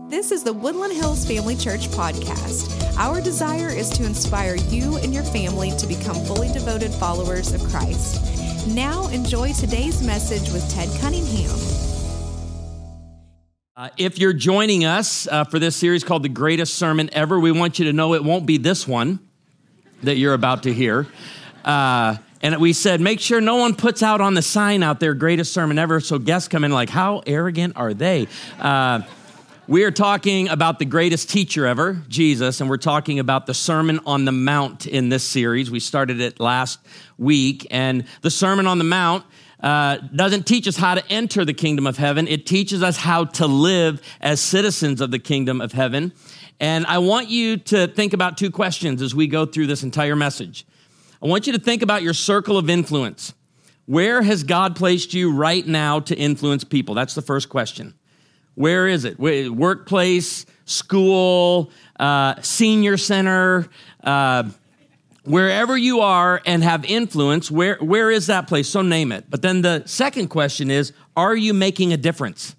This is the Woodland Hills Family Church podcast. Our desire is to inspire you and your family to become fully devoted followers of Christ. Now enjoy today's message with Ted Cunningham. If you're joining us for this series called The Greatest Sermon Ever, we want you to know it won't be this one that you're about to hear. And we said, make sure no one puts out on the sign out there, Greatest Sermon Ever, so guests come in like, how arrogant are they? We are talking about the greatest teacher ever, Jesus, and we're talking about the Sermon on the Mount in this series. We started it last week, and the Sermon on the Mount doesn't teach us how to enter the kingdom of heaven. It teaches us how to live as citizens of the kingdom of heaven. And I want you to think about two questions as we go through this entire message. I want you to think about your circle of influence. Where has God placed you right now to influence people? That's the first question. Where is it? Workplace, school, senior center, wherever you are and have influence, where is that place? So name it. But then the second question is, are you making a difference?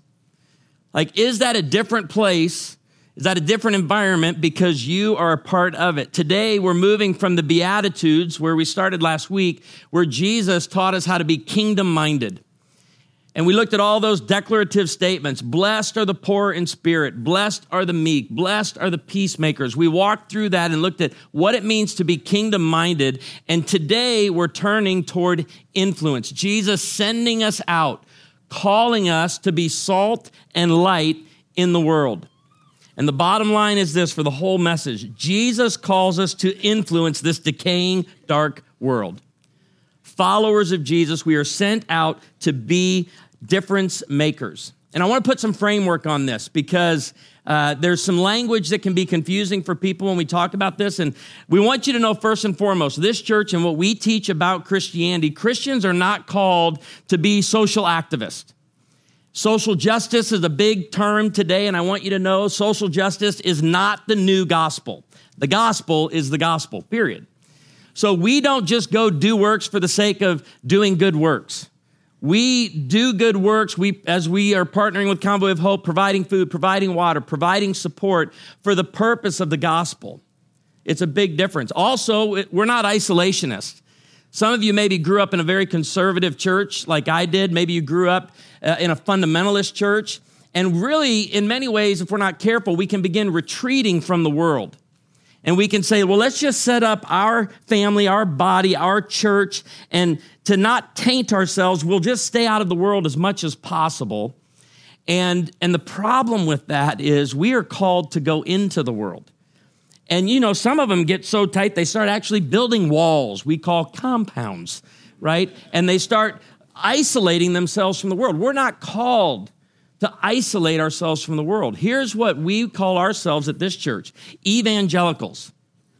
Like, is that a different place? Is that a different environment because you are a part of it? Today, we're moving from the Beatitudes, where we started last week, where Jesus taught us how to be kingdom-minded. And we looked at all those declarative statements. Blessed are the poor in spirit. Blessed are the meek. Blessed are the peacemakers. We walked through that and looked at what it means to be kingdom-minded. And today, we're turning toward influence. Jesus sending us out, calling us to be salt and light in the world. And the bottom line is this for the whole message. Jesus calls us to influence this decaying, dark world. Followers of Jesus, we are sent out to be difference makers. And I want to put some framework on this because there's some language that can be confusing for people when we talk about this. And we want you to know first and foremost, this church and what we teach about Christianity, Christians are not called to be social activists. Social justice is a big term today, and I want you to know social justice is not the new gospel. The gospel is the gospel, period. So we don't just go do works for the sake of doing good works. We do good works as we are partnering with Convoy of Hope, providing food, providing water, providing support for the purpose of the gospel. It's a big difference. Also, we're not isolationists. Some of you maybe grew up in a very conservative church like I did. Maybe you grew up in a fundamentalist church. And really, in many ways, if we're not careful, we can begin retreating from the world. And we can say, well, let's just set up our family, our body, our church, and to not taint ourselves, we'll just stay out of the world as much as possible. And the problem with that is we are called to go into the world. And, you know, some of them get so tight, they start actually building walls we call compounds, right? And they start isolating themselves from the world. We're not called to isolate ourselves from the world. Here's what we call ourselves at this church, evangelicals.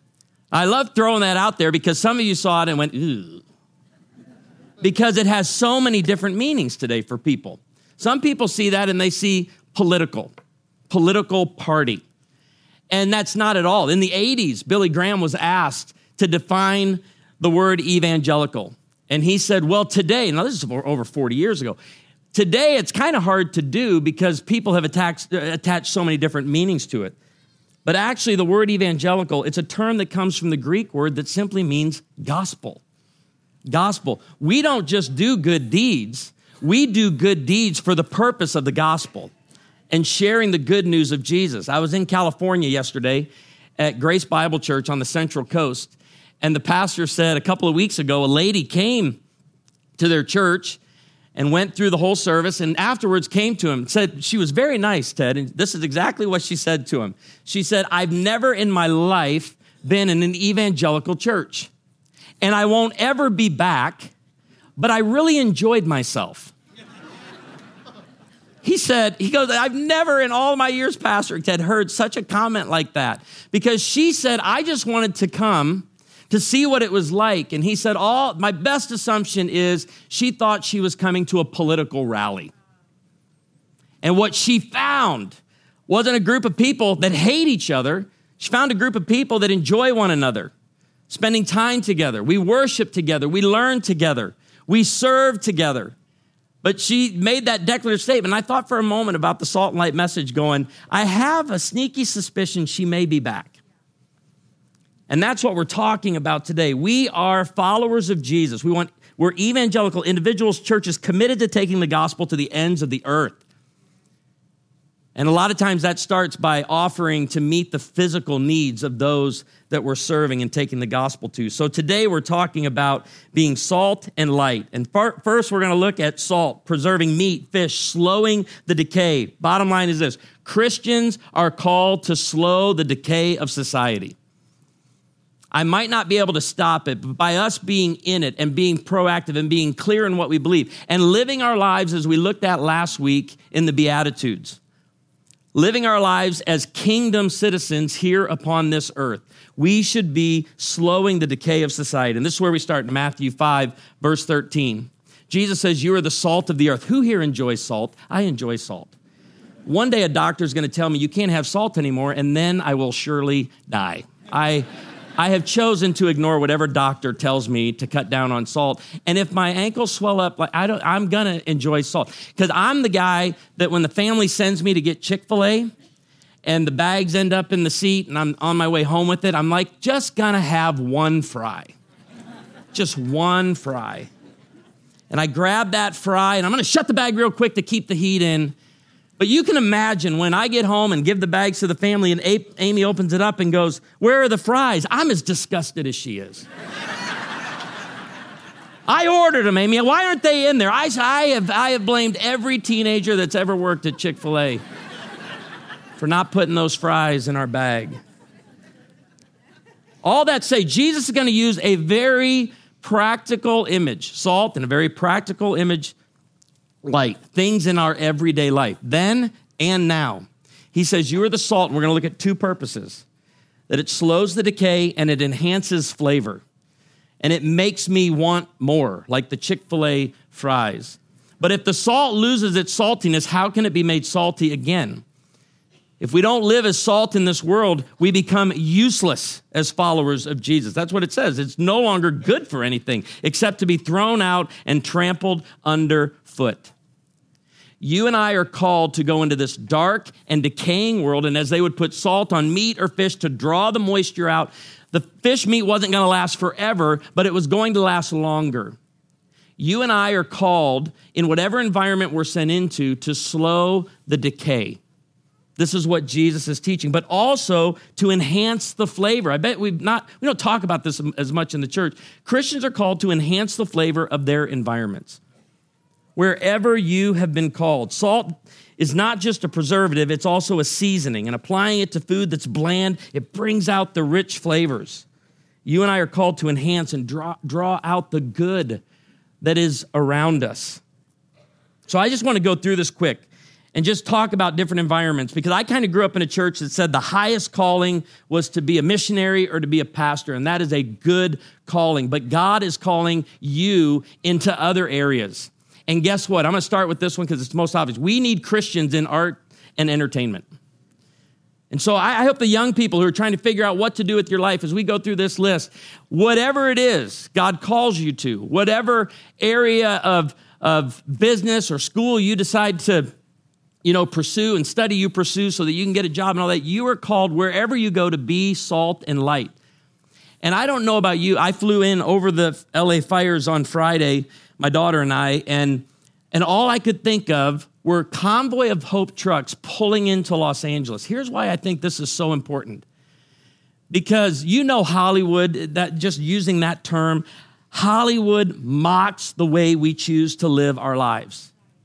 I love throwing that out there because some of you saw it and went, ooh. Because it has so many different meanings today for people. Some people see that and they see political party. And that's not at all. In the 80s, Billy Graham was asked to define the word evangelical. And he said, well, today, now this is over 40 years ago, today, it's kind of hard to do because people have attached so many different meanings to it. But actually, the word evangelical, it's a term that comes from the Greek word that simply means gospel. Gospel. We don't just do good deeds. We do good deeds for the purpose of the gospel and sharing the good news of Jesus. I was in California yesterday at Grace Bible Church on the Central Coast, and the pastor said a couple of weeks ago, a lady came to their church and went through the whole service, and afterwards came to him, said, she was very nice, Ted, and this is exactly what she said to him. She said, I've never in my life been in an evangelical church, and I won't ever be back, but I really enjoyed myself. He goes, I've never in all my years pastoring, Ted, heard such a comment like that, because she said, I just wanted to come to see what it was like. And he said, my best assumption is she thought she was coming to a political rally. And what she found wasn't a group of people that hate each other. She found a group of people that enjoy one another, spending time together. We worship together. We learn together. We serve together. But she made that declarative statement. I thought for a moment about the Salt and Light message going, I have a sneaky suspicion she may be back. And that's what we're talking about today. We are followers of Jesus. We're evangelical individuals, churches committed to taking the gospel to the ends of the earth. And a lot of times that starts by offering to meet the physical needs of those that we're serving and taking the gospel to. So today we're talking about being salt and light. And first we're going to look at salt, preserving meat, fish, slowing the decay. Bottom line is this: Christians are called to slow the decay of society. I might not be able to stop it, but by us being in it and being proactive and being clear in what we believe and living our lives as we looked at last week in the Beatitudes, living our lives as kingdom citizens here upon this earth, we should be slowing the decay of society. And this is where we start in Matthew 5, verse 13. Jesus says, you are the salt of the earth. Who here enjoys salt? I enjoy salt. One day a doctor is going to tell me you can't have salt anymore, and then I will surely die. I have chosen to ignore whatever doctor tells me to cut down on salt. And if my ankles swell up, I'm going to enjoy salt. Because I'm the guy that when the family sends me to get Chick-fil-A and the bags end up in the seat and I'm on my way home with it, I'm like, just going to have one fry. Just one fry. And I grab that fry and I'm going to shut the bag real quick to keep the heat in. But you can imagine when I get home and give the bags to the family and Amy opens it up and goes, where are the fries? I'm as disgusted as she is. I ordered them, Amy. Why aren't they in there? I have blamed every teenager that's ever worked at Chick-fil-A for not putting those fries in our bag. All that to say, Jesus is going to use a very practical image, salt, and a very practical image, light, things in our everyday life, then and now. He says, you are the salt, and we're going to look at two purposes, that it slows the decay and it enhances flavor, and it makes me want more, like the Chick-fil-A fries. But if the salt loses its saltiness, how can it be made salty again? If we don't live as salt in this world, we become useless as followers of Jesus. That's what it says. It's no longer good for anything except to be thrown out and trampled underfoot. You and I are called to go into this dark and decaying world, and as they would put salt on meat or fish to draw the moisture out, the fish meat wasn't going to last forever, but it was going to last longer. You and I are called, in whatever environment we're sent into, to slow the decay. This is what Jesus is teaching, but also to enhance the flavor. I bet we don't talk about this as much in the church. Christians are called to enhance the flavor of their environments. Wherever you have been called. Salt is not just a preservative, it's also a seasoning. And applying it to food that's bland, it brings out the rich flavors. You and I are called to enhance and draw out the good that is around us. So I just want to go through this quick and just talk about different environments, because I kind of grew up in a church that said the highest calling was to be a missionary or to be a pastor, and that is a good calling. But God is calling you into other areas. And guess what? I'm going to start with this one because it's the most obvious. We need Christians in art and entertainment. And so I hope the young people who are trying to figure out what to do with your life as we go through this list, whatever it is God calls you to, whatever area of business or school you decide to pursue and study you pursue so that you can get a job and all that, you are called wherever you go to be salt and light. And I don't know about you, I flew in over the LA fires on Friday, my daughter and I, and all I could think of were Convoy of Hope trucks pulling into Los Angeles. Here's why I think this is so important. Because Hollywood, that just using that term, Hollywood mocks the way we choose to live our lives.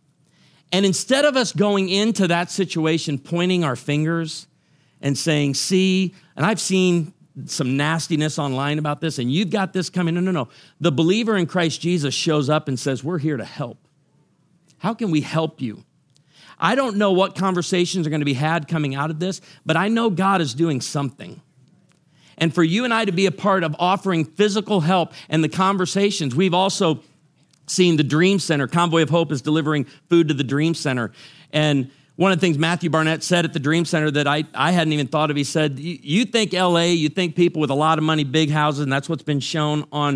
And instead of us going into that situation, pointing our fingers and saying, see, and I've seen some nastiness online about this, and you've got this coming. No. The believer in Christ Jesus shows up and says, we're here to help. How can we help you? I don't know what conversations are going to be had coming out of this, but I know God is doing something. And for you and I to be a part of offering physical help and the conversations, we've also seen the Dream Center. Convoy of Hope is delivering food to the Dream Center. And one of the things Matthew Barnett said at the Dream Center that I hadn't even thought of, he said, you think LA, you think people with a lot of money, big houses, and that's what's been shown on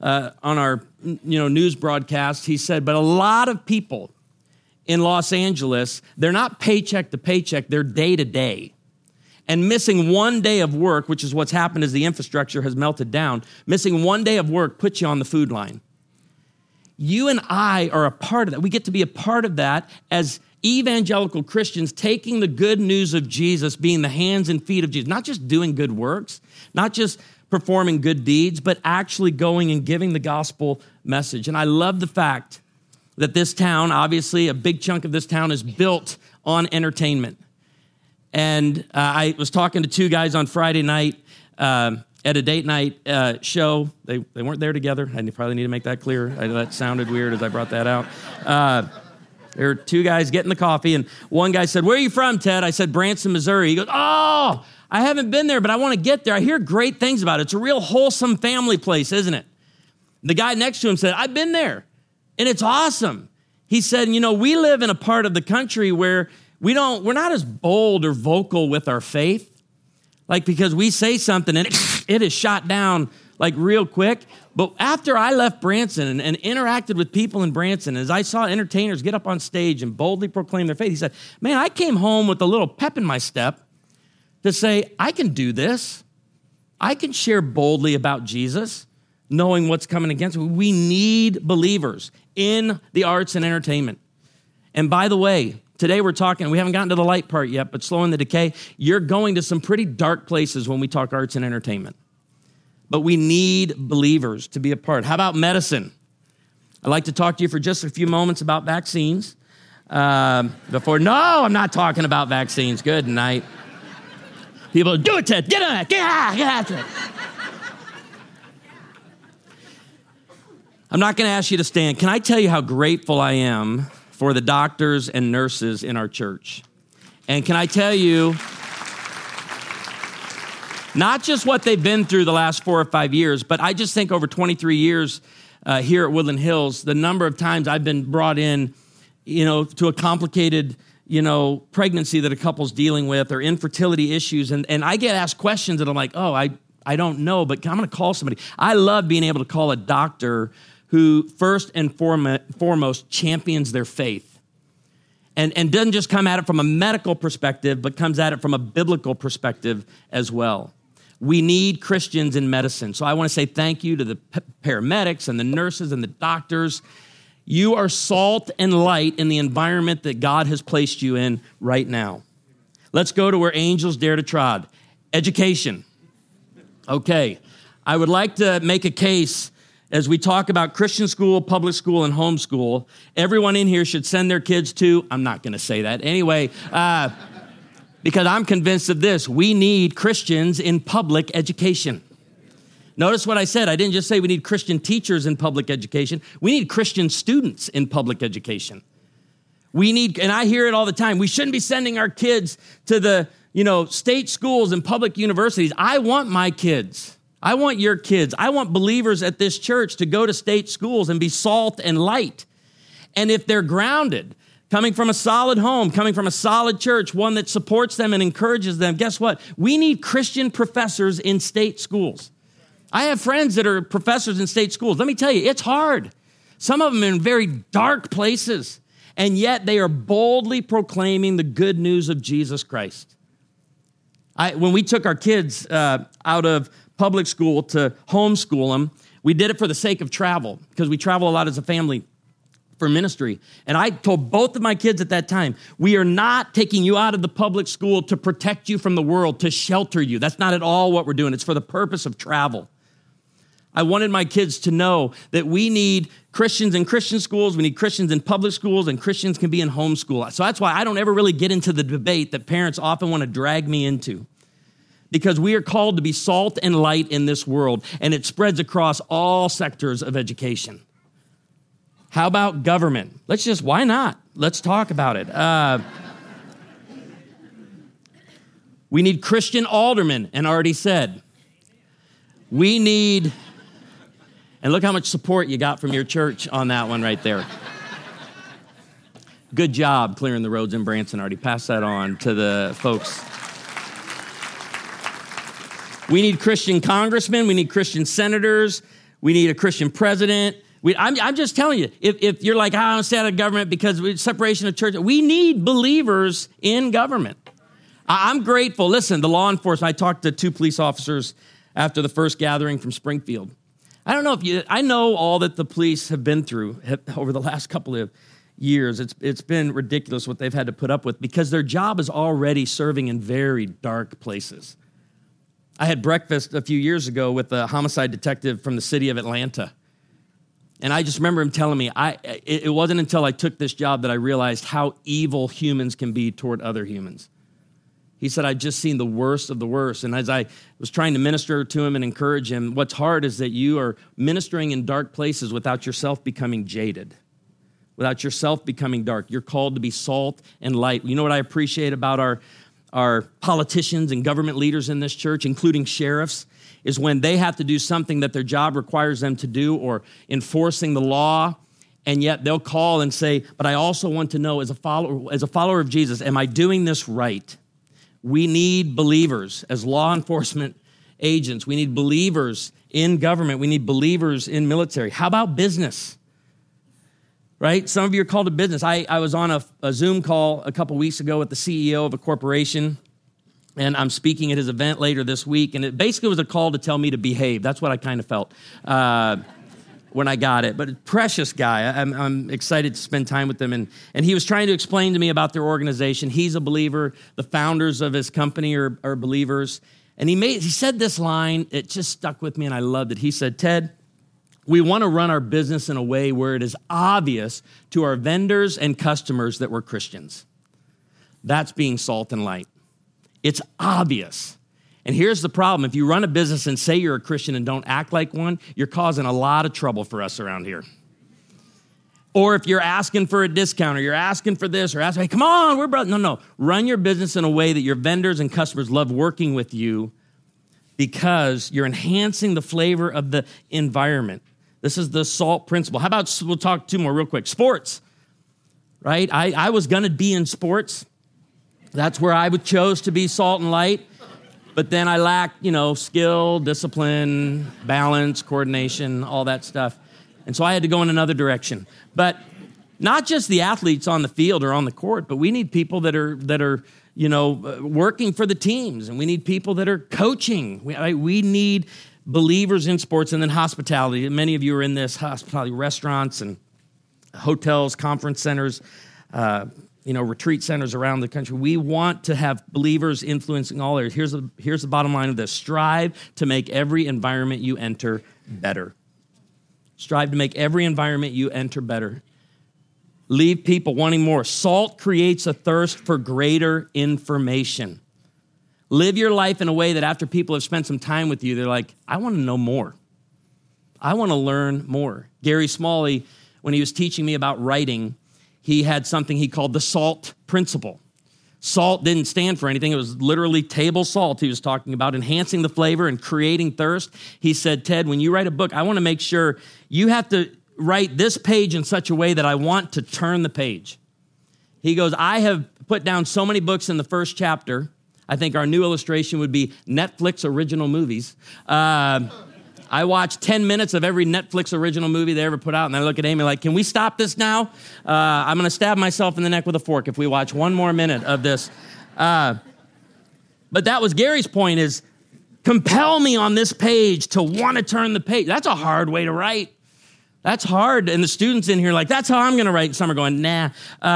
on our news broadcast. He said, but a lot of people in Los Angeles, they're not paycheck to paycheck, they're day to day. And missing one day of work, which is what's happened as the infrastructure has melted down, missing one day of work puts you on the food line. You and I are a part of that. We get to be a part of that as evangelical Christians, taking the good news of Jesus, being the hands and feet of Jesus, not just doing good works, not just performing good deeds, but actually going and giving the gospel message. And I love the fact that this town, obviously a big chunk of this town is built on entertainment. And I was talking to two guys on Friday night at a date night show. They weren't there together. I probably need to make that clear. That sounded weird as I brought that out. There were two guys getting the coffee, and one guy said, "Where are you from, Ted?" I said, "Branson, Missouri." He goes, "Oh, I haven't been there, but I want to get there. I hear great things about it. It's a real wholesome family place, isn't it?" The guy next to him said, "I've been there, and it's awesome." He said, we live in a part of the country where we're not as bold or vocal with our faith, like because we say something and it is shot down like real quick. But after I left Branson and interacted with people in Branson, as I saw entertainers get up on stage and boldly proclaim their faith, he said, "Man, I came home with a little pep in my step to say, I can do this. I can share boldly about Jesus, knowing what's coming against me." We need believers in the arts and entertainment. And by the way, today we're talking, we haven't gotten to the light part yet, but Slowing the Decay, you're going to some pretty dark places when we talk arts and entertainment. But we need believers to be a part. How about medicine? I'd like to talk to you for just a few moments about vaccines. No, I'm not talking about vaccines. Good night. People, do it, Ted. Get on it. Get after it. I'm not going to ask you to stand. Can I tell you how grateful I am for the doctors and nurses in our church? And can I tell you, not just what they've been through the last 4 or 5 years, but I just think over 23 years here at Woodland Hills, the number of times I've been brought in, to a complicated, pregnancy that a couple's dealing with or infertility issues. And I get asked questions and I'm like, I don't know, but I'm going to call somebody. I love being able to call a doctor who first and foremost champions their faith and doesn't just come at it from a medical perspective, but comes at it from a biblical perspective as well. We need Christians in medicine. So I want to say thank you to the paramedics and the nurses and the doctors. You are salt and light in the environment that God has placed you in right now. Let's go to where angels dare to trod. Education. Okay, I would like to make a case as we talk about Christian school, public school, and homeschool. Everyone in here should send their kids to, I'm not going to say that anyway, because I'm convinced of this. We need Christians in public education. Notice what I said. I didn't just say we need Christian teachers in public education. We need Christian students in public education. And I hear it all the time, we shouldn't be sending our kids to the state schools and public universities. I want my kids. I want your kids. I want believers at this church to go to state schools and be salt and light. And if they're grounded, coming from a solid home, coming from a solid church, one that supports them and encourages them, guess what? We need Christian professors in state schools. I have friends that are professors in state schools. Let me tell you, it's hard. Some of them are in very dark places, and yet they are boldly proclaiming the good news of Jesus Christ. When we took our kids out of public school to homeschool them, we did it for the sake of travel, because we travel a lot as a family for ministry. And I told both of my kids at that time, we are not taking you out of the public school to protect you from the world, to shelter you. That's not at all what we're doing. It's for the purpose of travel. I wanted my kids to know that we need Christians in Christian schools, we need Christians in public schools, and Christians can be in homeschool. So that's why I don't ever really get into the debate that parents often want to drag me into. Because we are called to be salt and light in this world, and it spreads across all sectors of education. How about government? Why not? Let's talk about it. We need Christian aldermen, and already said. We need, and look how much support you got from your church on that one right there. Good job clearing the roads in Branson. Already passed that on to the folks. We need Christian congressmen. We need Christian senators. We need a Christian president. I'm just telling you, if you're like, I don't stay out of government because we separation of church, we need believers in government. I'm grateful. Listen, the law enforcement, I talked to 2 police officers after the first gathering from Springfield. I don't know I know all that the police have been through over the last couple of years. It's been ridiculous what they've had to put up with because their job is already serving in very dark places. I had breakfast a few years ago with a homicide detective from the city of Atlanta. And I just remember him telling me, it wasn't until I took this job that I realized how evil humans can be toward other humans. He said, I'd just seen the worst of the worst. And as I was trying to minister to him and encourage him, what's hard is that you are ministering in dark places without yourself becoming jaded, without yourself becoming dark. You're called to be salt and light. You know what I appreciate about our politicians and government leaders in this church, including sheriffs, is when they have to do something that their job requires them to do or enforcing the law, and yet they'll call and say, but I also want to know as a follower of Jesus, am I doing this right? We need believers as law enforcement agents. We need believers in government. We need believers in military. How about business? Right? Some of you are called to business. I was on a Zoom call a couple weeks ago with the CEO of a corporation, and I'm speaking at his event later this week, and it basically was a call to tell me to behave. That's what I kind of felt when I got it. But a precious guy. I'm excited to spend time with him. And he was trying to explain to me about their organization. He's a believer. The founders of his company are believers. And he said this line. It just stuck with me, and I loved it. He said, Ted, we want to run our business in a way where it is obvious to our vendors and customers that we're Christians. That's being salt and light. It's obvious. And here's the problem. If you run a business and say you're a Christian and don't act like one, you're causing a lot of trouble for us around here. Or if you're asking for a discount or you're asking for this or asking, hey, come on, we're brothers. No. Run your business in a way that your vendors and customers love working with you because you're enhancing the flavor of the environment. This is the SALT principle. How about, we'll talk 2 more real quick. Sports, right? I was going to be in sports. That's where I chose to be salt and light. But then I lacked, skill, discipline, balance, coordination, all that stuff. And so I had to go in another direction. But not just the athletes on the field or on the court, but we need people that are working for the teams, and we need people that are coaching. We need believers in sports, and then hospitality. Many of you are in this, hospitality, restaurants and hotels, conference centers, retreat centers around the country. We want to have believers influencing all areas. Here's the bottom line of this. Strive to make every environment you enter better. Strive to make every environment you enter better. Leave people wanting more. Salt creates a thirst for greater information. Live your life in a way that after people have spent some time with you, they're like, I want to know more. I want to learn more. Gary Smalley, when he was teaching me about writing, he had something he called the SALT principle. SALT didn't stand for anything. It was literally table salt. He was talking about enhancing the flavor and creating thirst. He said, Ted, when you write a book, I want to make sure you have to write this page in such a way that I want to turn the page. He goes, I have put down so many books in the first chapter. I think our new illustration would be Netflix original movies. I watch 10 minutes of every Netflix original movie they ever put out, and I look at Amy like, can we stop this now? I'm going to stab myself in the neck with a fork if we watch one more minute of this. But that was Gary's point, is compel me on this page to want to turn the page. That's a hard way to write. That's hard. And the students in here are like, that's how I'm going to write. And some are going, nah.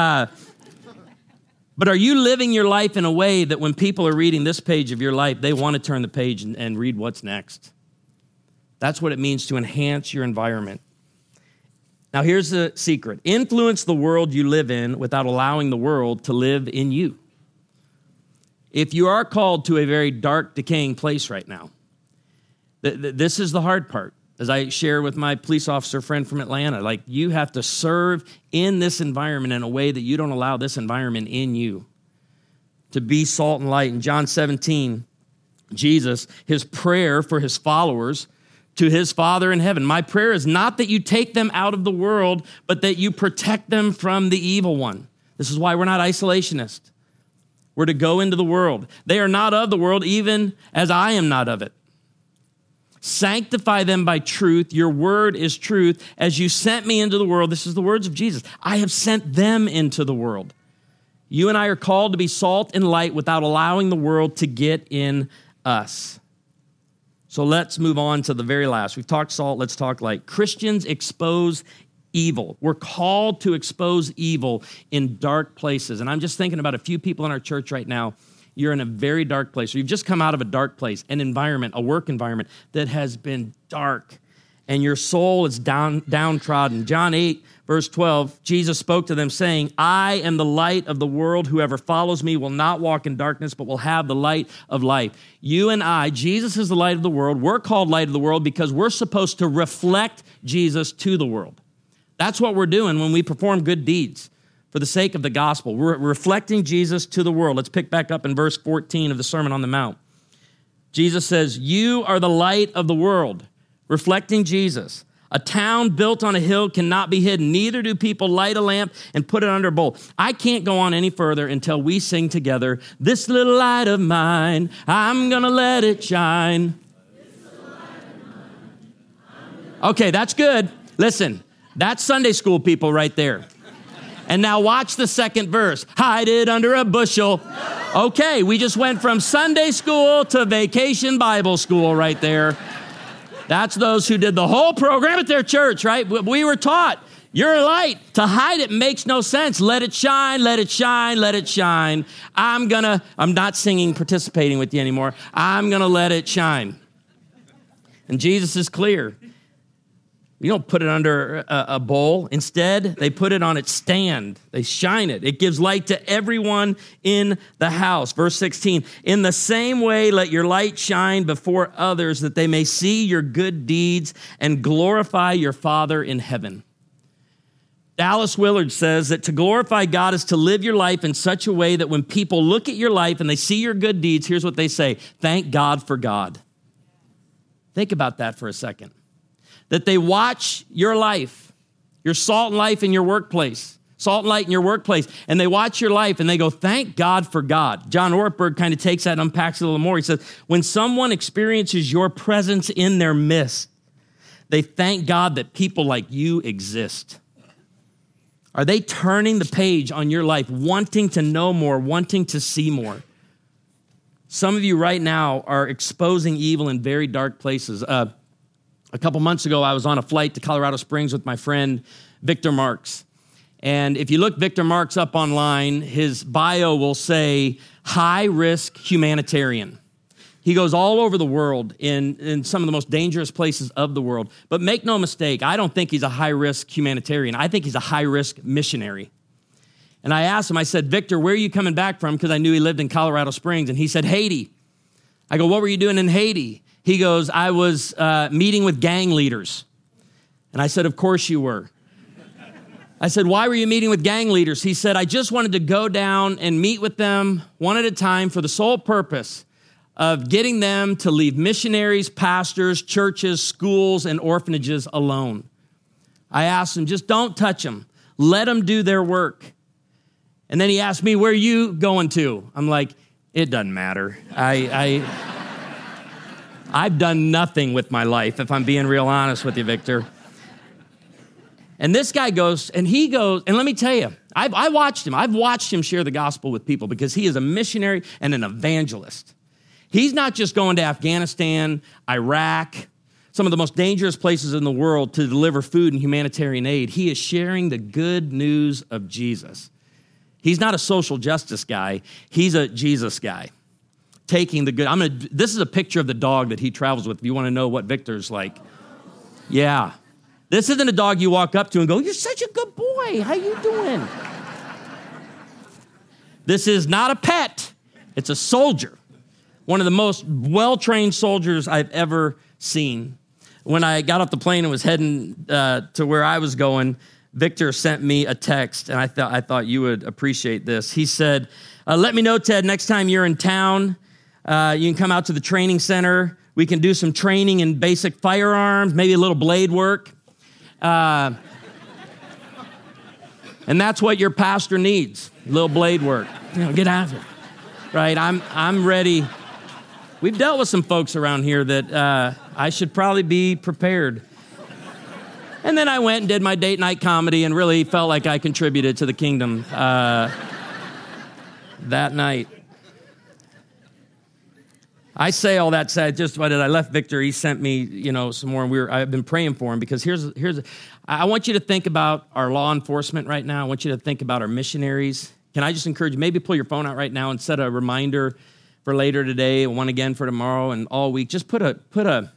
But are you living your life in a way that when people are reading this page of your life, they want to turn the page and read what's next? That's what it means to enhance your environment. Now, here's the secret. Influence the world you live in without allowing the world to live in you. If you are called to a very dark, decaying place right now, this is the hard part. As I share with my police officer friend from Atlanta, like, you have to serve in this environment in a way that you don't allow this environment in you. To be salt and light. In John 17, Jesus, his prayer for his followers to his Father in heaven. My prayer is not that you take them out of the world, but that you protect them from the evil one. This is why we're not isolationists. We're to go into the world. They are not of the world, even as I am not of it. Sanctify them by truth. Your word is truth. As you sent me into the world, this is the words of Jesus, I have sent them into the world. You and I are called to be salt and light without allowing the world to get in us. So let's move on to the very last. We've talked salt, let's talk light. Christians expose evil. We're called to expose evil in dark places. And I'm just thinking about a few people in our church right now. You're in a very dark place, or you've just come out of a dark place, an environment, a work environment that has been dark, and your soul is downtrodden. John 8, verse 12, Jesus spoke to them saying, I am the light of the world. Whoever follows me will not walk in darkness, but will have the light of life. You and I, Jesus is the light of the world. We're called light of the world because we're supposed to reflect Jesus to the world. That's what we're doing when we perform good deeds for the sake of the gospel. We're reflecting Jesus to the world. Let's pick back up in verse 14 of the Sermon on the Mount. Jesus says, you are the light of the world, reflecting Jesus. A town built on a hill cannot be hidden. Neither do people light a lamp and put it under a bowl. I can't go on any further until we sing together, this little light of mine, I'm going to let it shine. Okay, that's good. Listen, that's Sunday school people right there. And now watch the second verse. Hide it under a bushel. Okay, we just went from Sunday school to vacation Bible school right there. That's those who did the whole program at their church, right? We were taught, you're a light. To hide it makes no sense. Let it shine, let it shine, let it shine. I'm not singing, participating with you anymore. I'm going to let it shine. And Jesus is clear. You don't put it under a bowl. Instead, they put it on its stand. They shine it. It gives light to everyone in the house. Verse 16, in the same way, let your light shine before others that they may see your good deeds and glorify your Father in heaven. Dallas Willard says that to glorify God is to live your life in such a way that when people look at your life and they see your good deeds, here's what they say, thank God for God. Think about that for a second. That they watch your life, your salt and life in your workplace, salt and light in your workplace, and they watch your life and they go, thank God for God. John Ortberg kind of takes that and unpacks it a little more. He says, when someone experiences your presence in their midst, they thank God that people like you exist. Are they turning the page on your life, wanting to know more, wanting to see more? Some of you right now are exposing evil in very dark places. A couple months ago, I was on a flight to Colorado Springs with my friend, Victor Marks. And if you look Victor Marks up online, his bio will say, high-risk humanitarian. He goes all over the world in some of the most dangerous places of the world. But make no mistake, I don't think he's a high-risk humanitarian. I think he's a high-risk missionary. And I asked him, I said, Victor, where are you coming back from? Because I knew he lived in Colorado Springs. And he said, Haiti. I go, what were you doing in Haiti? He goes, I was meeting with gang leaders. And I said, of course you were. I said, why were you meeting with gang leaders? He said, I just wanted to go down and meet with them one at a time for the sole purpose of getting them to leave missionaries, pastors, churches, schools, and orphanages alone. I asked him, just don't touch them. Let them do their work. And then he asked me, where are you going to? I'm like, it doesn't matter. I've done nothing with my life, if I'm being real honest with you, Victor. And this guy goes, and he goes, and let me tell you, I watched him. I've watched him share the gospel with people because he is a missionary and an evangelist. He's not just going to Afghanistan, Iraq, some of the most dangerous places in the world to deliver food and humanitarian aid. He is sharing the good news of Jesus. He's not a social justice guy. He's a Jesus guy. Taking the good. This is a picture of the dog that he travels with. If you want to know what Victor's like. Yeah. This isn't a dog you walk up to and go, you're such a good boy. How you doing? This is not a pet. It's a soldier. One of the most well-trained soldiers I've ever seen. When I got off the plane and was heading to where I was going, Victor sent me a text, and I thought you would appreciate this. He said, let me know, Ted, next time you're in town, you can come out to the training center. We can do some training in basic firearms, maybe a little blade work. And that's what your pastor needs, a little blade work. Get out of it, right? I'm ready. We've dealt with some folks around here that I should probably be prepared. And then I went and did my date night comedy and really felt like I contributed to the kingdom that night. I say all that said, just what did I left Victor? He sent me, some more, and I've been praying for him because I want you to think about our law enforcement right now. I want you to think about our missionaries. Can I just encourage you, maybe pull your phone out right now and set a reminder for later today, one again for tomorrow, and all week. Just put a.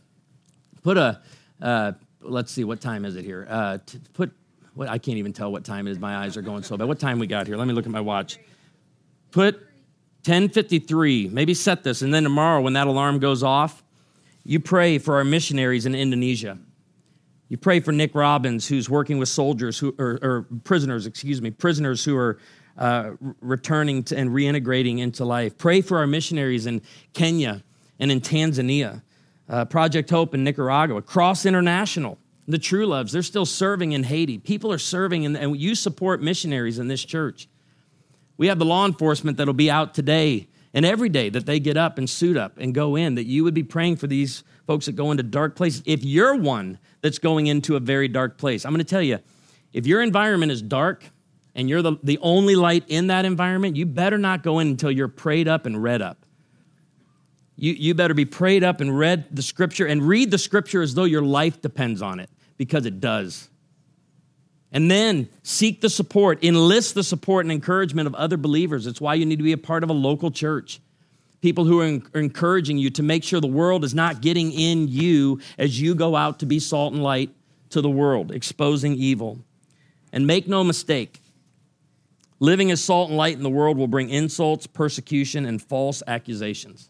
Let's see, what time is it here? I can't even tell what time it is. My eyes are going so bad. What time we got here? Let me look at my watch. Put 10:53, maybe set this, and then tomorrow when that alarm goes off, you pray for our missionaries in Indonesia. You pray for Nick Robbins, who's working with soldiers, prisoners who are returning to and reintegrating into life. Pray for our missionaries in Kenya and in Tanzania, Project Hope in Nicaragua, Cross International, the True Loves, they're still serving in Haiti. People are serving, and you support missionaries in this church. We have the law enforcement that'll be out today and every day that they get up and suit up and go in, that you would be praying for these folks that go into dark places. If you're one that's going into a very dark place, I'm going to tell you, if your environment is dark and you're the only light in that environment, you better not go in until you're prayed up and read up. You better be prayed up and read the Scripture and read the Scripture as though your life depends on it, because it does. And then seek the support, enlist the support and encouragement of other believers. It's why you need to be a part of a local church. People who are encouraging you to make sure the world is not getting in you as you go out to be salt and light to the world, exposing evil. And make no mistake, living as salt and light in the world will bring insults, persecution, and false accusations.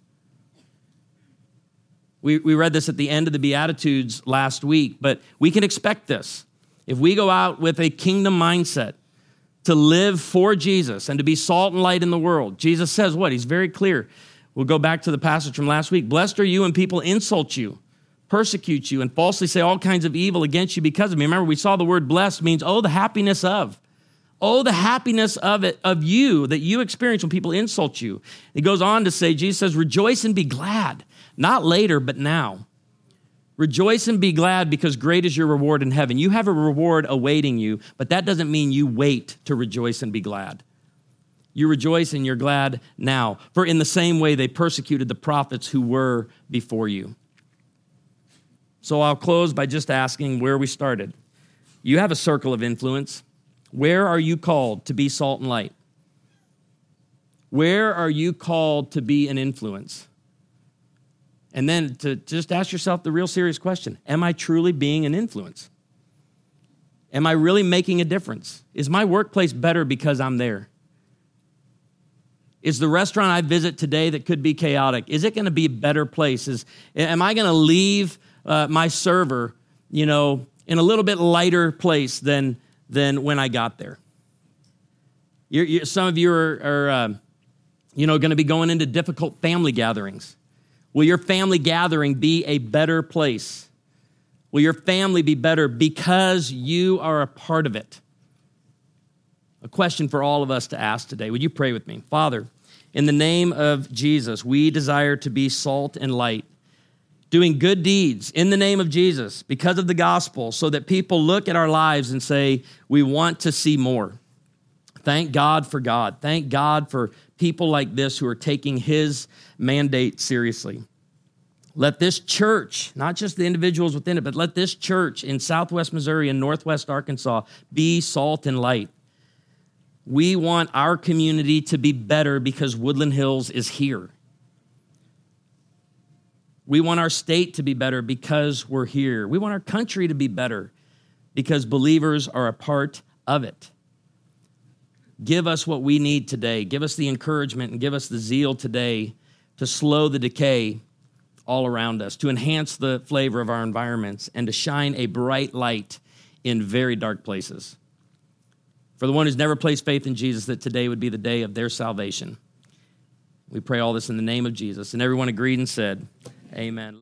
We read this at the end of the Beatitudes last week, but we can expect this. If we go out with a kingdom mindset to live for Jesus and to be salt and light in the world, Jesus says what? He's very clear. We'll go back to the passage from last week. Blessed are you when people insult you, persecute you, and falsely say all kinds of evil against you because of me. Remember, we saw the word blessed means, the happiness of. Oh, the happiness of it, of you, that you experience when people insult you. He goes on to say, Jesus says, rejoice and be glad, not later, but now. Rejoice and be glad because great is your reward in heaven. You have a reward awaiting you, but that doesn't mean you wait to rejoice and be glad. You rejoice and you're glad now. For in the same way they persecuted the prophets who were before you. So I'll close by just asking where we started. You have a circle of influence. Where are you called to be salt and light? Where are you called to be an influence? And then to just ask yourself the real serious question, am I truly being an influence? Am I really making a difference? Is my workplace better because I'm there? Is the restaurant I visit today that could be chaotic, is it going to be a better place? Am I going to leave my server, in a little bit lighter place than when I got there? Some of you are going to be going into difficult family gatherings. Will your family gathering be a better place? Will your family be better because you are a part of it? A question for all of us to ask today. Would you pray with me? Father, in the name of Jesus, we desire to be salt and light, doing good deeds in the name of Jesus because of the gospel, so that people look at our lives and say, we want to see more. Thank God for God. Thank God for people like this who are taking his mandate seriously. Let this church, not just the individuals within it, but let this church in Southwest Missouri and Northwest Arkansas be salt and light. We want our community to be better because Woodland Hills is here. We want our state to be better because we're here. We want our country to be better because believers are a part of it. Give us what we need today. Give us the encouragement and give us the zeal today to slow the decay all around us, to enhance the flavor of our environments, and to shine a bright light in very dark places. For the one who's never placed faith in Jesus, that today would be the day of their salvation. We pray all this in the name of Jesus. And everyone agreed and said, amen.